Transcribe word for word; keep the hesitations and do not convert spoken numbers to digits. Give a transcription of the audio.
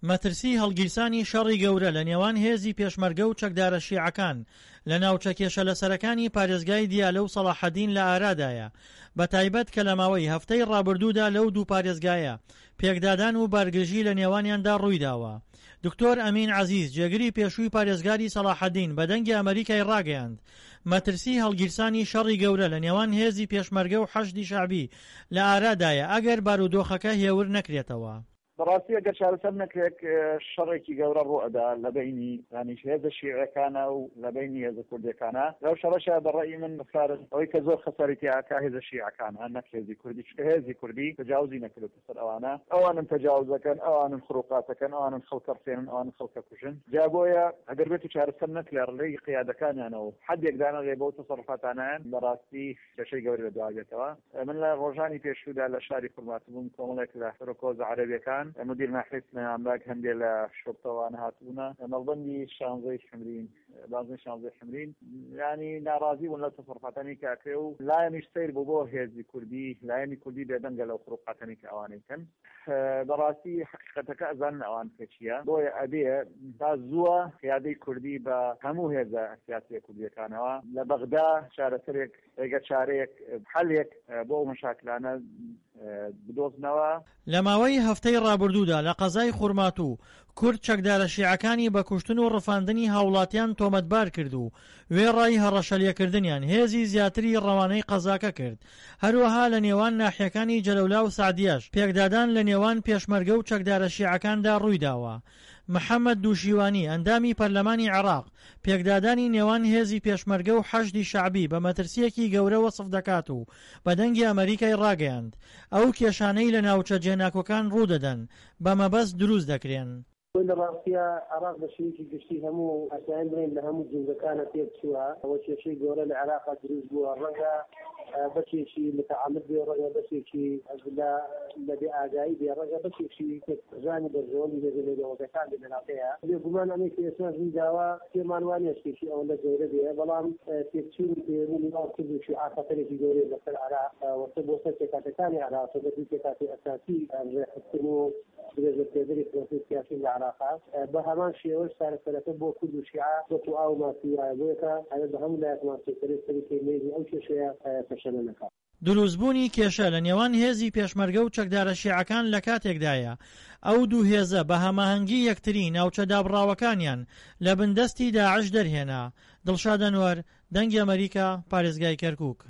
مەترسی هەڵگیرسانی شەڕی گەورە لە نێوان هێزی پێشمەرگە و چەکدارە شیعەکان لە ناوچە کێشە لەسەرەکانی پارێزگای دیالە و سەلاحەدین لە ئارادایە، بە تایبەت کە لە ماوەی هەفتەی ڕابردوودا لەو دوو پارێزگایە پێکدادان و بارگژی لە نێوانیاندا ڕوویداوە. دکتۆر ئەمین عەزیز جێگری پێشووی پارێزگاری سەلاحەدین بە دەنگی ئەمریکای ڕاگەیاند مەترسی هەڵگیرسانی شەڕی گەورە لە نێوان هێزی پێشمەرگە و حەشدی شەعبی لە ئارادایە ئەگەر بارودۆخەکە هێور نەکرێتەوە. بەڕاستی ئەگەر چارەسەر نەکرێت شەڕێکی گەورە ڕوو ئەدا لە بینی ینی هێزە شیعەکانە و لە بینی هێزە کوردیەکانە لەو شەڕەشە بەڕێی من بخارن ئەوەی کە زۆر خەسەریتی ئاکا هێزە شیعەکانە نەک هێزی کوردی، چکە هێزی کوردی تەجاوزی نەکردوتە سەر ئەوانە، ئەوانن تەجاوزەکەن، ئەوانن خروقاتەکەن، ئەوانن خەڵکە ڕفێنن، ئەوانن خەڵکە کوژن. جا بۆیە ئەگەر بێت چارەسەر نەکرێت ڕێی قیادەکانیانەوە حەدێکدانە لێ بۆ تەسەڕوفاتانیان بەڕاستی کێشەی گەورە دواگێتەوە. من لە ڕۆژانی پێشوودا لە شاری خورمات بووم کۆمەڵێک لە فڕۆکۆزە عەرەبیەکان مدیر ناحیف نامباک هەندێک لە شۆڕتەوانە هاتوونە مەڵبەندی شانزەی حمرین بازنی شانزەی حمرین ینی ناڕازی بوون لە تەسەڕوفاتانی کاکرێ و لایەنیش سەیر بوو بۆ هێزی کوردی، لایەنی کوردی بێدەنگە لەو فڕۆقاتانی کە ئەوانەی کەن. بەڕاستی حقیقەتەکە ئەزانن ئەوان کە چییە، بۆیە ئەبێ تا زووە قیادەی کوردی بە هەموو هێزە سیاسی کوردیەکانەوە لە بەغدا چارەسەرێک ێگە چارەیەک حەلێک بۆ مەشاکلانە بدۆزنەوە. لە ماوەی هەفتەی ڕابردوودا لە قەزای خورمات و کورد چەکدارە شیعەکانی بە کوشتن و ڕفاندنی هاوڵاتیان تۆمەتبار کرد و وێڕای هەڕەشەلێکردنیان هێزی زیاتری ڕەوانەی قەزاکە کرد. هەروەها لە نێوان ناحیەکانی جەلەولا و سعدیەش پێکدادان لە نێوان پێشمەرگە و چەکدارە شیعەکاندا ڕوویداوە. محەممەد دووشیوانی ئەندامی پەرلەمانی عێراق پێکدادانی نێوان هێزی پێشمەرگە و حەشدی شەعبی بە مەترسیەکی گەورە وەسف دەکات و بە دەنگی ئەمریکای ڕاگەیاند ئەو کێشانەی لە ناوچە جێناکۆکان ڕوودەدەن بە مەبەست دروست دەکرێن. لە ڕاستیە عێراق بە شێوەیەکی گشتی هەموو ئەسایان برێن لە هەموو جوزەکانە پێک چووە ئەوە کێشەی گەورە لە عێراقا دروست بووە، ڕەنگە بەشێکی متعامد بێ، ڕەنگە بەشێکی لە بێ ئاگایی بێ، ڕەنگە بەشێکی ژانی بەرژەوەندی بێ لێرەوەەکان بێ لەناوتەیە. بێگومان ئەمەی کە ئێستا ڕوویداوە پێمان وانە شتێکی ئەوەندە گەورە بێ، بەڵام تێکچوونی پێوەنی ناو کردوشی ئاخەتەرێکی گەورەی لەسەر عێراق وەسە بۆ سەر تێکاتەکانی عێراق بە دوو تێکاتی ئەساسی ڕێحکردن و درێژە پێدەری پرۆسەی سیاسی لە عێراقا بە هەمان شێوەش چارەسەرەکە بۆ کورد و شیعە وەکو ئاو ماسی وایە بۆیەکە ئەوە بە هەموو لایەک ماسیەکەرێت سەرەکی مێژی ئەو کێشەیە پەشەنە نەکات. دروستبوونی کێشە لە نێوان هێزی پێشمەرگە و چەکدارە شیعەکان لە کاتێکدایە ئەو دوو هێزە بە هەماهەنگی یەکتری ناوچە دابڕاوەکانیان لە بندەستی داعش دەرهێنا. دڵشاد ئەنوەر، دەنگی ئەمریکا، پارێزگای کەرکووک.